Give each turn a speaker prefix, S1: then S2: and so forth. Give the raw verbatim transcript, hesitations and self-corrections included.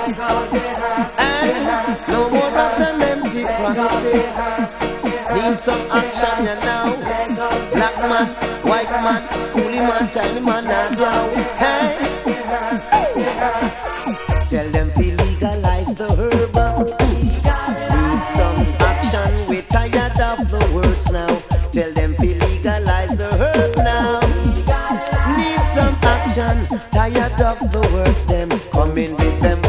S1: And no more of them empty promises. Need some action, you know. Black man, white man, coolie man, Chinese man, and yo. Hey, tell them to legalize the herb. Need some action, we're tired of the words now. Tell them to legalize the herb now. Need some action, tired of the words them. Coming with them